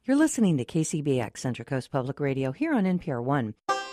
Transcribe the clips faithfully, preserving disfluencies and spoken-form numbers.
You're listening to K C B X, Central Coast Public Radio, here on N P R One.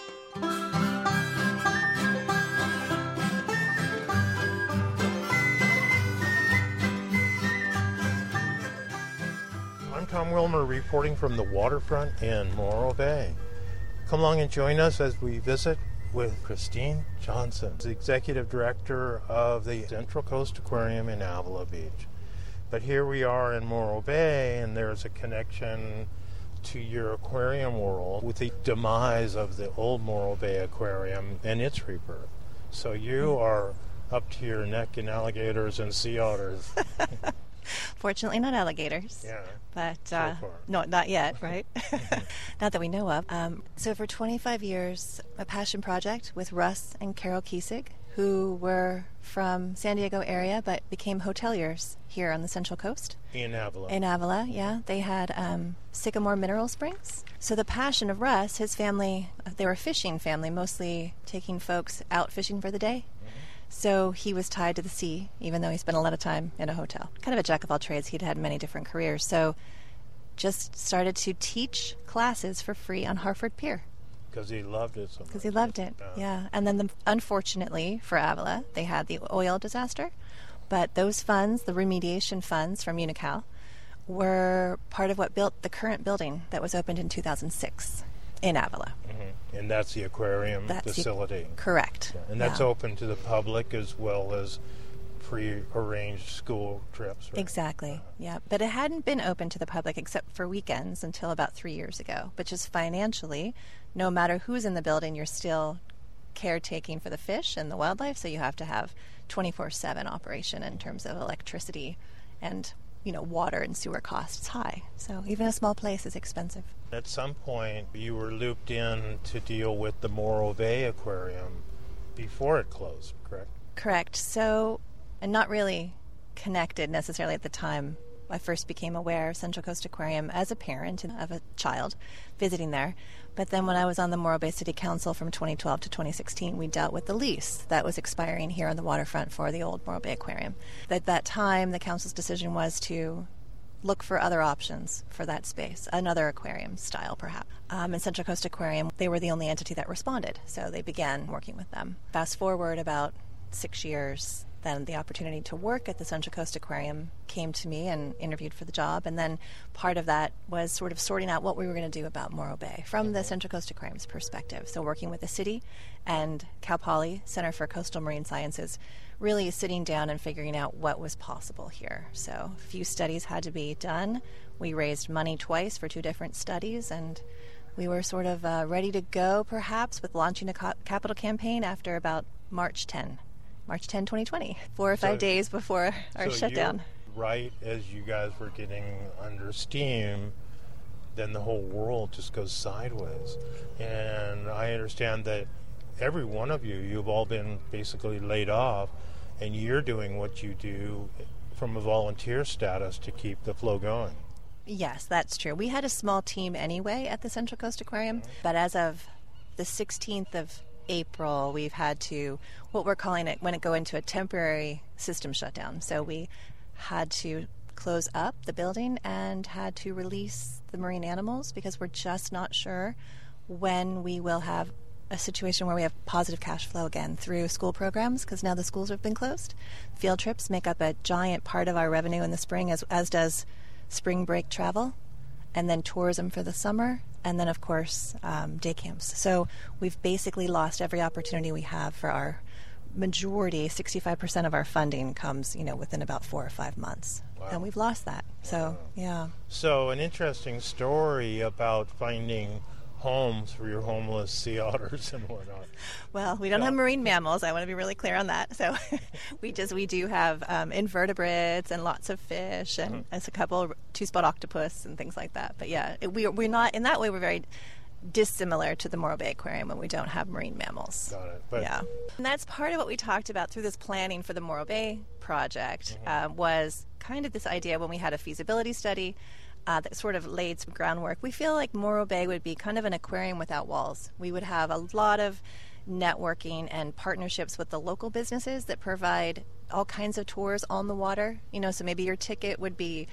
I'm Tom Wilmer reporting from the waterfront in Morro Bay. Come along and join us as we visit with Christine Johnson, the Executive Director of the Central Coast Aquarium in Avila Beach. But here we are in Morro Bay, and there's a connection to your aquarium world with the demise of the old Morro Bay Aquarium and its rebirth. So you are up to your neck in alligators and sea otters. Fortunately, not alligators. Yeah. But so uh, far. no, not yet, right? Not that we know of. Um, so for twenty-five years, a passion project with Russ and Carol Kiesig, who were from San Diego area but became hoteliers here on the Central Coast. In Avila. In Avila, yeah. They had um, Sycamore Mineral Springs. So the passion of Russ, his family, they were a fishing family, mostly taking folks out fishing for the day. So he was tied to the sea, even though he spent a lot of time in a hotel. Kind of a jack of all trades. He'd had many different careers. So just started to teach classes for free on Harford Pier. Because he loved it so much. Because he loved it, uh, yeah. And then, the, unfortunately, for Avila, they had the oil disaster. But those funds, the remediation funds from Unocal, were part of what built the current building that was opened in two thousand six in Avila. Mm-hmm. And that's the aquarium that's facility. The, correct. Yeah. And that's yeah. open to the public as well as pre-arranged school trips, right? Exactly, uh, yeah. But it hadn't been open to the public except for weekends until about three years ago, which is financially, no matter who's in the building, you're still caretaking for the fish and the wildlife, so you have to have twenty-four seven operation in terms of electricity and, you know, water and sewer costs high. So even a small place is expensive. At some point, you were looped in to deal with the Morro Bay Aquarium before it closed, correct? Correct. So, and not really connected necessarily at the time. I first became aware of Central Coast Aquarium as a parent of a child visiting there. But then when I was on the Morro Bay City Council from twenty twelve to twenty sixteen, we dealt with the lease that was expiring here on the waterfront for the old Morro Bay Aquarium. At that time, the council's decision was to look for other options for that space, another aquarium style perhaps. Um, and Central Coast Aquarium, they were the only entity that responded, so they began working with them. Fast forward about six years, then the opportunity to work at the Central Coast Aquarium came to me and interviewed for the job, and then part of that was sort of sorting out what we were going to do about Morro Bay from the Central Coast Aquarium's perspective. So working with the city and Cal Poly Center for Coastal Marine Sciences, really sitting down and figuring out what was possible here. So a few studies had to be done. We raised money twice for two different studies, and we were sort of uh, ready to go perhaps with launching a co- capital campaign after about March tenth. March tenth, twenty twenty, four or five so, days before our so shutdown. Right as you guys were getting under steam, then the whole world just goes sideways. And I understand that every one of you, you've all been basically laid off, and you're doing what you do from a volunteer status to keep the flow going. Yes, that's true. We had a small team anyway at the Central Coast Aquarium, mm-hmm. but as of the sixteenth of April, we've had to, what we're calling it, when it go into a temporary system shutdown. So we had to close up the building and had to release the marine animals because we're just not sure when we will have a situation where we have positive cash flow again through school programs, because now the schools have been closed. Field trips make up a giant part of our revenue in the spring, as as does spring break travel, and then tourism for the summer, and then, of course, um, day camps. So we've basically lost every opportunity we have for our majority, sixty-five percent of our funding comes, you know, within about four or five months. Wow. And we've lost that. So, wow. yeah. So an interesting story about finding homes for your homeless sea otters and whatnot. Well, we don't yeah. have marine mammals. I want to be really clear on that. So we just we do have um, invertebrates and lots of fish and mm-hmm. as a couple two-spot octopus and things like that. But yeah, it, we we're not in that way. We're very dissimilar to the Morro Bay Aquarium when we don't have marine mammals. Got it. But yeah, and that's part of what we talked about through this planning for the Morro Bay project. Mm-hmm. uh, was kind of this idea when we had a feasibility study. Uh, that sort of laid some groundwork. We feel like Morro Bay would be kind of an aquarium without walls. We would have a lot of networking and partnerships with the local businesses that provide all kinds of tours on the water. You know, so maybe your ticket would be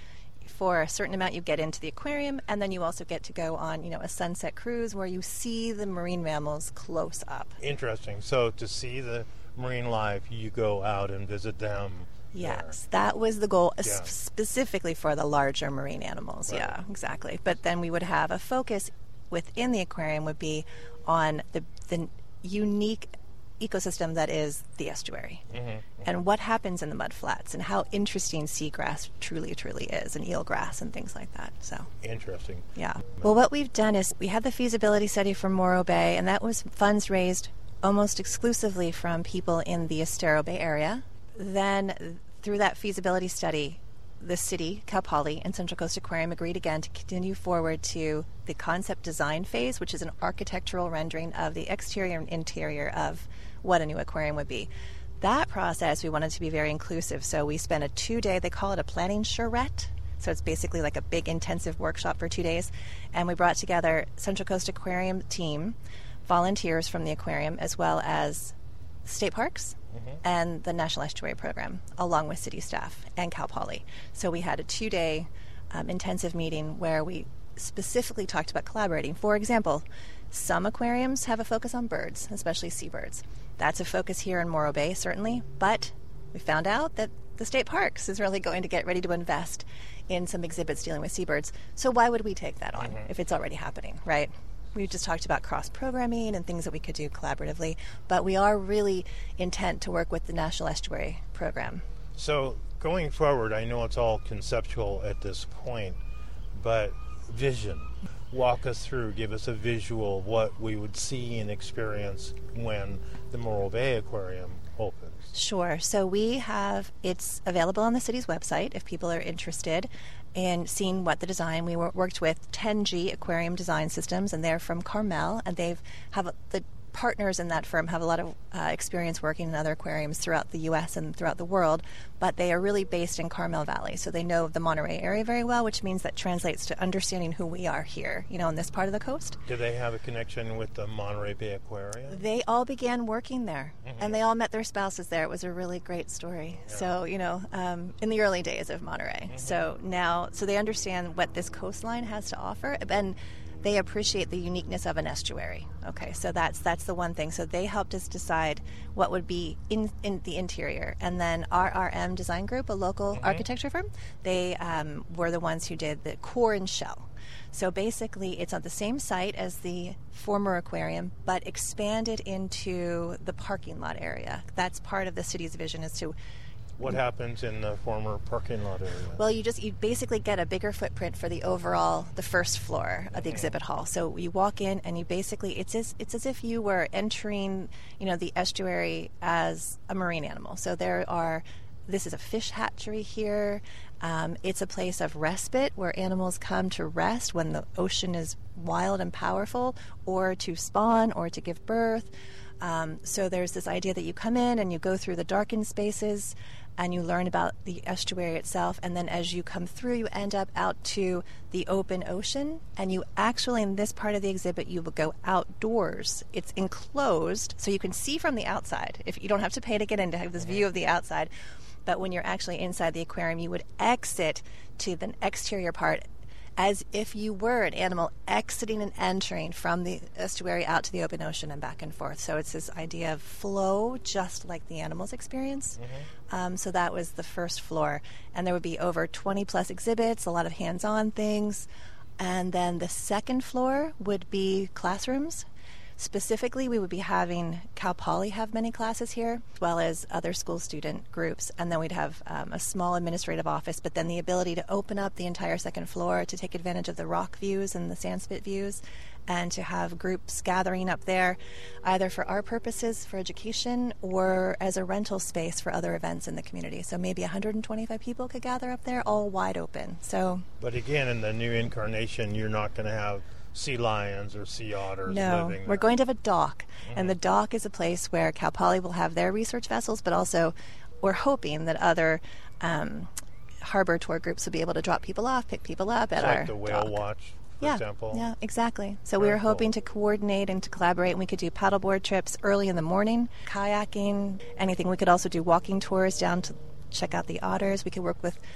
for a certain amount you get into the aquarium, and then you also get to go on, you know, a sunset cruise where you see the marine mammals close up. Interesting. So to see the marine life, you go out and visit them. Yes, there. That was the goal, yeah. s- specifically for the larger marine animals. Right. Yeah, exactly. But then we would have a focus within the aquarium would be on the the unique ecosystem that is the estuary, mm-hmm, mm-hmm. and what happens in the mudflats, and how interesting seagrass truly, truly is, and eelgrass and things like that. So interesting. Yeah. Well, what we've done is we had the feasibility study for Morro Bay, and that was funds raised almost exclusively from people in the Estero Bay area. Then, through that feasibility study, the city, Cal Poly, and Central Coast Aquarium agreed again to continue forward to the concept design phase, which is an architectural rendering of the exterior and interior of what a new aquarium would be. That process, we wanted to be very inclusive, so we spent a two-day, they call it a planning charrette, so it's basically like a big intensive workshop for two days, and we brought together Central Coast Aquarium team, volunteers from the aquarium, as well as state parks, mm-hmm. and the National Estuary Program, along with city staff and Cal Poly. So we had a two-day um, intensive meeting where we specifically talked about collaborating. For example, some aquariums have a focus on birds, especially seabirds. That's a focus here in Morro Bay, certainly, but we found out that the state parks is really going to get ready to invest in some exhibits dealing with seabirds. So why would we take that on mm-hmm. if it's already happening, right? We just talked about cross-programming and things that we could do collaboratively, but we are really intent to work with the National Estuary Program. So going forward, I know it's all conceptual at this point, but vision. Walk us through, give us a visual of what we would see and experience when the Morro Bay Aquarium opens. Sure. So we have, it's available on the city's website if people are interested in seeing what the design. We worked with ten G Aquarium Design Systems, and they're from Carmel, and they've have a, the partners in that firm have a lot of uh, experience working in other aquariums throughout the U S and throughout the world, but they are really based in Carmel Valley, so they know the Monterey area very well, which means that translates to understanding who we are here, you know, in this part of the coast. Do they have a connection with the Monterey Bay Aquarium? They all began working there, mm-hmm. and they all met their spouses there. It was a really great story. Yeah. So, you know, um, in the early days of Monterey. Mm-hmm. So now, so they understand what this coastline has to offer, and they appreciate the uniqueness of an estuary. Okay, so that's that's the one thing. So they helped us decide what would be in, in the interior. And then R R M Design Group, a local mm-hmm. architecture firm, they um, were the ones who did the core and shell. So basically, it's on the same site as the former aquarium, but expanded into the parking lot area. That's part of the city's vision, is to... What happens in the former parking lot area? Well, you just you basically get a bigger footprint for the overall, the first floor of the mm-hmm. exhibit hall. So you walk in and you basically, it's as, it's as if you were entering, you know, the estuary as a marine animal. So there are, this is a fish hatchery here. Um, it's a place of respite where animals come to rest when the ocean is wild and powerful, or to spawn, or to give birth. Um, so there's this idea that you come in and you go through the darkened spaces and you learn about the estuary itself, and then as you come through, you end up out to the open ocean, and you actually, in this part of the exhibit, you will go outdoors. It's enclosed, so you can see from the outside. If you don't have to pay to get in to have this view of the outside, but when you're actually inside the aquarium, you would exit to the exterior part as if you were an animal exiting and entering from the estuary out to the open ocean and back and forth. So it's this idea of flow, just like the animals experience. Mm-hmm. Um, so that was the first floor. And there would be over twenty plus exhibits, a lot of hands-on things. And then the second floor would be classrooms. Specifically, we would be having Cal Poly have many classes here, as well as other school student groups. And then we'd have um, a small administrative office, but then the ability to open up the entire second floor to take advantage of the rock views and the sandspit views, and to have groups gathering up there, either for our purposes, for education, or as a rental space for other events in the community. So maybe one hundred twenty-five people could gather up there, all wide open. So, but again, in the new incarnation, you're not going to have sea lions or sea otters no, living there. We're going to have a dock, mm-hmm. and the dock is a place where Cal Poly will have their research vessels, but also we're hoping that other um, harbor tour groups will be able to drop people off, pick people up at it's our like the whale dock. watch, for yeah, example. Yeah, exactly. So Very we were hoping cool. to coordinate and to collaborate, and we could do paddleboard trips early in the morning, kayaking, anything. We could also do walking tours down to check out the otters. We could work with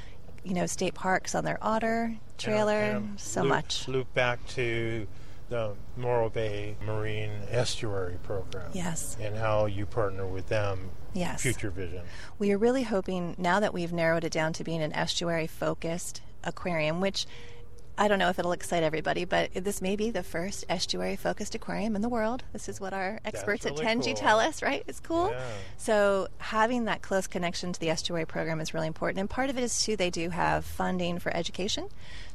you know, state parks on their otter trailer, and, and so loop, much. Loop back to the Morro Bay Marine Estuary Program. Yes. And how you partner with them. Yes. Future vision. We are really hoping, now that we've narrowed it down to being an estuary-focused aquarium, which I don't know if it'll excite everybody, but this may be the first estuary-focused aquarium in the world. This is what our experts really at Tenji cool. tell us, right? It's cool. Yeah. So having that close connection to the estuary program is really important. And part of it is, too, they do have funding for education.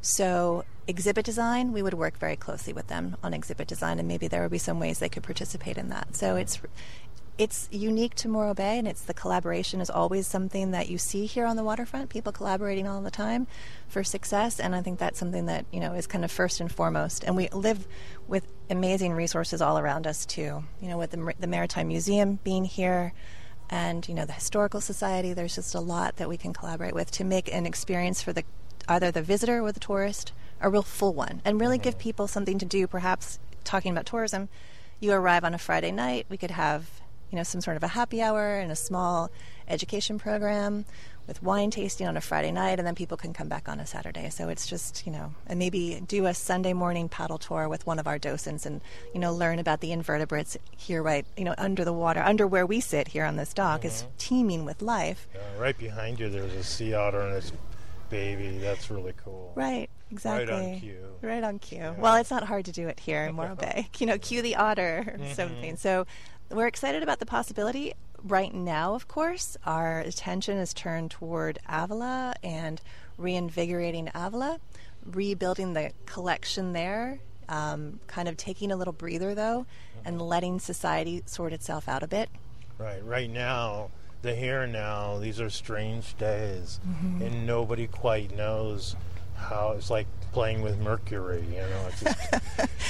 So exhibit design, we would work very closely with them on exhibit design, and maybe there would be some ways they could participate in that. So it's it's unique to Morro Bay, and it's the collaboration is always something that you see here on the waterfront, people collaborating all the time for success, and I think that's something that, you know, is kind of first and foremost. And we live with amazing resources all around us, too. You know, with the, the Maritime Museum being here and, you know, the Historical Society, there's just a lot that we can collaborate with to make an experience for the either the visitor or the tourist a real full one, and really mm-hmm. give people something to do. Perhaps talking about tourism, you arrive on a Friday night, we could have, you know, some sort of a happy hour and a small education program with wine tasting on a Friday night, and then people can come back on a Saturday. So it's just, you know, and maybe do a Sunday morning paddle tour with one of our docents and, you know, learn about the invertebrates here, right, you know, under the water, under where we sit here on this dock mm-hmm. is teeming with life. Uh, right behind you, there's a sea otter and its baby. That's really cool. Right, exactly. Right on cue. Right on cue. Yeah. Well, it's not hard to do it here in Morro Bay. You know, cue the otter or mm-hmm. something. So we're excited about the possibility. Right now, of course, our attention is turned toward Avila and reinvigorating Avila, rebuilding the collection there, um, kind of taking a little breather, though, mm-hmm. and letting society sort itself out a bit. Right. Right now, the here and now, these are strange days, mm-hmm. and nobody quite knows how. It's like playing with Mercury, you know. It's just,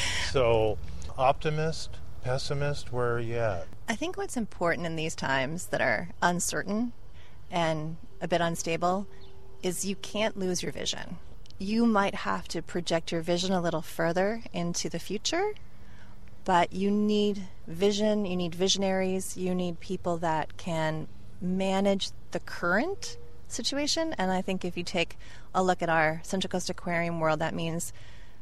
so, optimist, pessimist, where are you at? I think what's important in these times that are uncertain and a bit unstable is you can't lose your vision. You might have to project your vision a little further into the future, but you need vision, you need visionaries, you need people that can manage the current situation. And I think if you take a look at our Central Coast Aquarium world, that means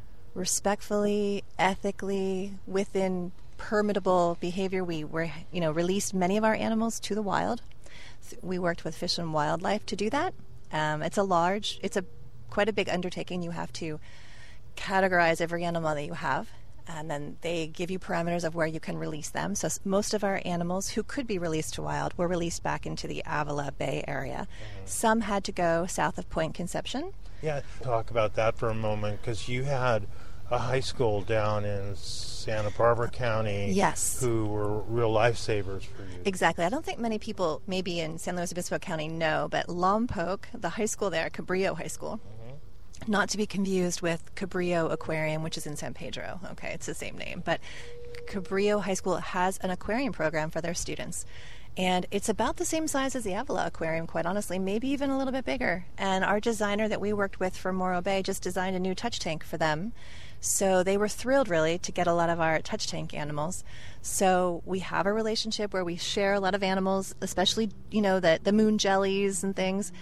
respectfully, ethically, within permittable behavior. We were, you know, released many of our animals to the wild. We worked with Fish and Wildlife to do that. Um, it's a large, it's a quite a big undertaking. You have to categorize every animal that you have, and then they give you parameters of where you can release them. So most of our animals who could be released to wild were released back into the Avila Bay area. Mm-hmm. Some had to go south of Point Conception. Yeah, talk about that for a moment, because you had a high school down in Santa Barbara County yes. who were real lifesavers for you. Exactly. I don't think many people maybe in San Luis Obispo County know, but Lompoc, the high school there, Cabrillo High School, mm-hmm. not to be confused with Cabrillo Aquarium, which is in San Pedro. Okay, it's the same name. But Cabrillo High School has an aquarium program for their students. And it's about the same size as the Avila Aquarium, quite honestly, maybe even a little bit bigger. And our designer that we worked with for Morro Bay just designed a new touch tank for them. So they were thrilled, really, to get a lot of our touch tank animals. So we have a relationship where we share a lot of animals, especially, you know, the, the moon jellies and things.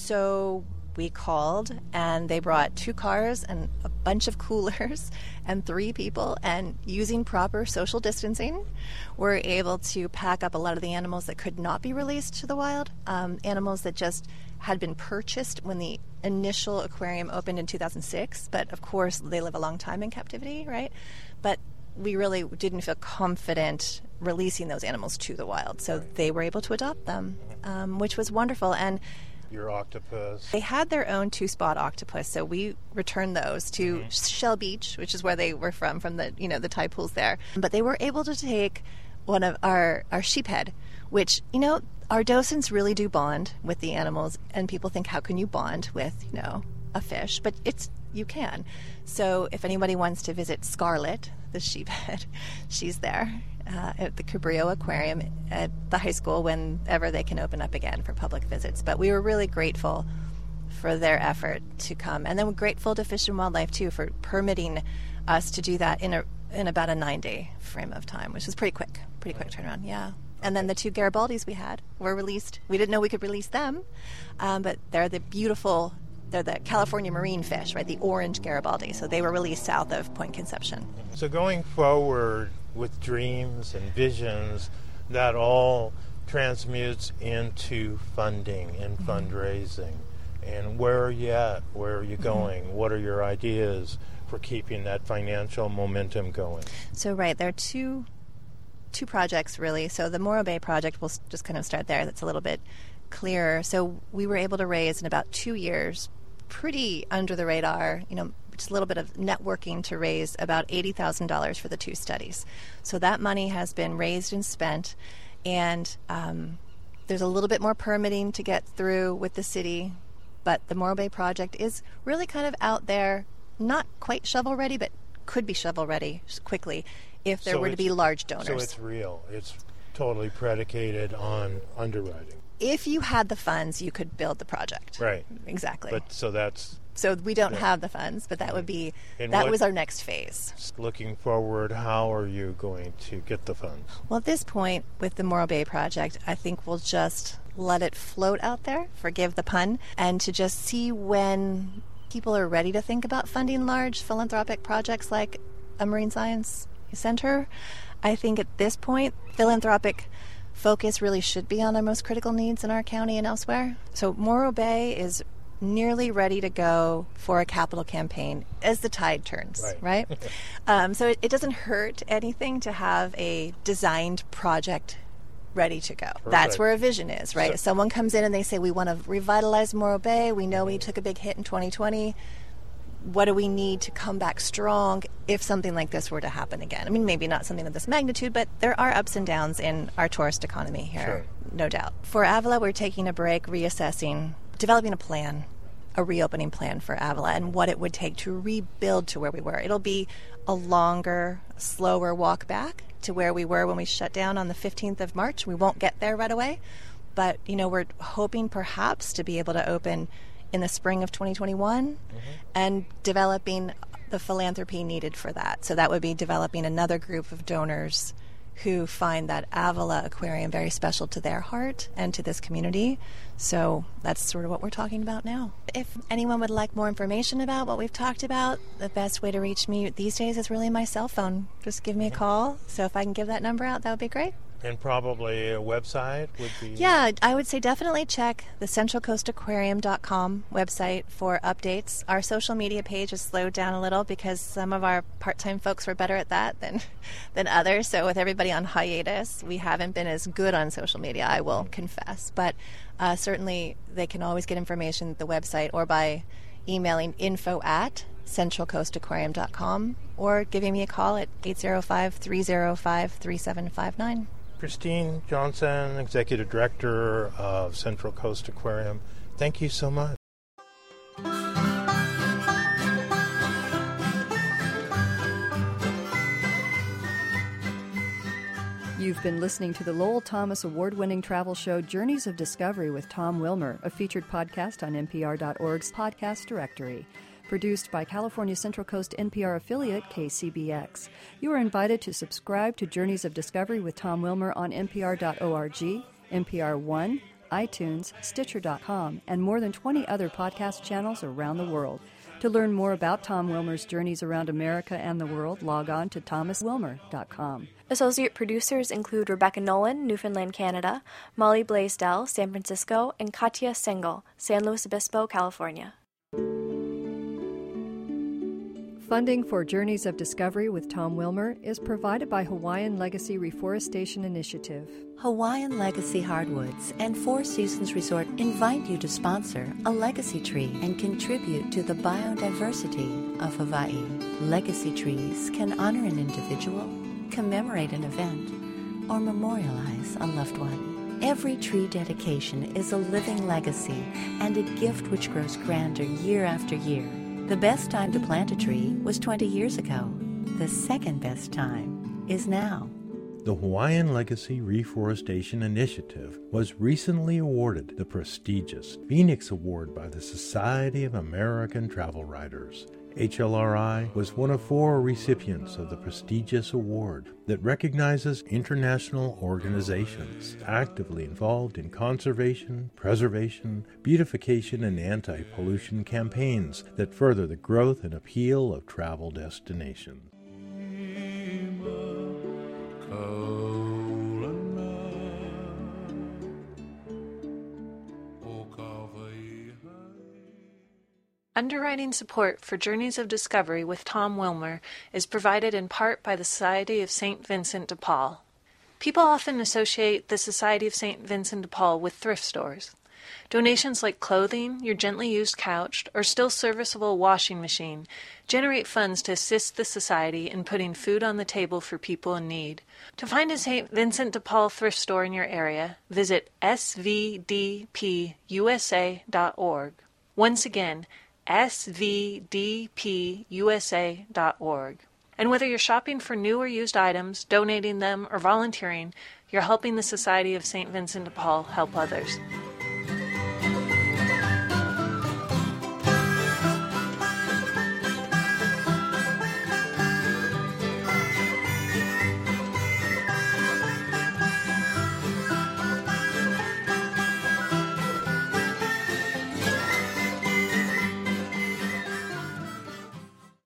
So we called, and they brought two cars and a bunch of coolers and three people, and using proper social distancing, we're able to pack up a lot of the animals that could not be released to the wild, um, animals that just had been purchased when the initial aquarium opened in two thousand six, but of course they live a long time in captivity, right? But we really didn't feel confident releasing those animals to the wild, so right. they were able to adopt them, um, which was wonderful. And your octopus. They had their own two-spot octopus, so we returned those to mm-hmm. Shell Beach, which is where they were from, from the, you know, the tide pools there. But they were able to take one of our, our sheephead, which, you know, our docents really do bond with the animals, and people think, how can you bond with, you know, a fish? But it's, you can. So if anybody wants to visit Scarlet, the sheephead, she's there. Uh, at the Cabrillo Aquarium at the high school whenever they can open up again for public visits. But we were really grateful for their effort to come. And then we're grateful to Fish and Wildlife, too, for permitting us to do that in a in about a nine-day frame of time, which was pretty quick, pretty quick turnaround, yeah. And then the two Garibaldis we had were released. We didn't know we could release them, um, but they're the beautiful they're the California marine fish, right? The orange Garibaldi. So they were released south of Point Conception. So going forward with dreams and visions, that all transmutes into funding and mm-hmm. fundraising. And where are you at? Where are you going? Mm-hmm. What are your ideas for keeping that financial momentum going? So, right, there are two two projects, really. So the Morro Bay project, we'll just kind of start there. That's a little bit clearer. So we were able to raise in about two years, pretty under the radar, you know, just a little bit of networking to raise about eighty thousand dollars for the two studies. So that money has been raised and spent, and um, there's a little bit more permitting to get through with the city, but the Morro Bay project is really kind of out there, not quite shovel-ready, but could be shovel-ready quickly if there so were to be large donors. So it's real. It's totally predicated on underwriting. If you had the funds, you could build the project. Right. Exactly. But so that's... So we don't yeah. have the funds, but that would be, and that what, was our next phase. Looking forward, how are you going to get the funds? Well, at this point, with the Morro Bay project, I think we'll just let it float out there, forgive the pun, and to just see when people are ready to think about funding large philanthropic projects like a marine science center. I think at this point, philanthropic focus really should be on the most critical needs in our county and elsewhere. So Morro Bay is nearly ready to go for a capital campaign as the tide turns, right? right? um, so it, it doesn't hurt anything to have a designed project ready to go. Perfect. That's where a vision is, right? So, if someone comes in and they say, we want to revitalize Morro Bay, we know we took a big hit in twenty twenty, what do we need to come back strong if something like this were to happen again? I mean, maybe not something of this magnitude, but there are ups and downs in our tourist economy here, sure. no doubt. For Avila, we're taking a break, reassessing, developing a plan, a reopening plan for Avila and what it would take to rebuild to where we were. It'll be a longer, slower walk back to where we were when we shut down on the fifteenth of March. We won't get there right away, but, you know, we're hoping perhaps to be able to open in the spring of twenty twenty-one mm-hmm. and developing the philanthropy needed for that. So that would be developing another group of donors who find that Avila Aquarium very special to their heart and to this community. So that's sort of what we're talking about now. If anyone would like more information about what we've talked about, the best way to reach me these days is really my cell phone. Just give me a call. So if I can give that number out, that would be great. And probably a website would be... Yeah, I would say definitely check the central coast aquarium dot com website for updates. Our social media page has slowed down a little because some of our part-time folks were better at that than than others. So with everybody on hiatus, we haven't been as good on social media, I will mm. confess. But uh, certainly they can always get information at the website or by emailing info at central coast aquarium dot com or giving me a call at eight zero five, three zero five, three seven five nine. Christine Johnson, Executive Director of Central Coast Aquarium, thank you so much. You've been listening to the Lowell Thomas award-winning travel show Journeys of Discovery with Tom Wilmer, a featured podcast on N P R dot org's podcast directory. Produced by California Central Coast N P R affiliate K C B X. You are invited to subscribe to Journeys of Discovery with Tom Wilmer on N P R dot org, N P R One, iTunes, Stitcher dot com, and more than twenty other podcast channels around the world. To learn more about Tom Wilmer's journeys around America and the world, log on to thomas wilmer dot com. Associate producers include Rebecca Nolan, Newfoundland, Canada, Molly Blaisdell, San Francisco, and Katya Sengel, San Luis Obispo, California. Funding for Journeys of Discovery with Tom Wilmer is provided by Hawaiian Legacy Reforestation Initiative. Hawaiian Legacy Hardwoods and Four Seasons Resort invite you to sponsor a legacy tree and contribute to the biodiversity of Hawaii. Legacy trees can honor an individual, commemorate an event, or memorialize a loved one. Every tree dedication is a living legacy and a gift which grows grander year after year. The best time to plant a tree was twenty years ago. The second best time is now. The Hawaiian Legacy Reforestation Initiative was recently awarded the prestigious Phoenix Award by the Society of American Travel Writers. H L R I was one of four recipients of the prestigious award that recognizes international organizations actively involved in conservation, preservation, beautification, and anti-pollution campaigns that further the growth and appeal of travel destinations. Underwriting support for Journeys of Discovery with Tom Wilmer is provided in part by the Society of Saint Vincent de Paul. People often associate the Society of Saint Vincent de Paul with thrift stores. Donations like clothing, your gently used couch, or still serviceable washing machine generate funds to assist the Society in putting food on the table for people in need. To find a Saint Vincent de Paul thrift store in your area, visit s v d p u s a dot org. Once again, s v d p u s a dot org. And whether you're shopping for new or used items, donating them, or volunteering, you're helping the Society of Saint Vincent de Paul help others.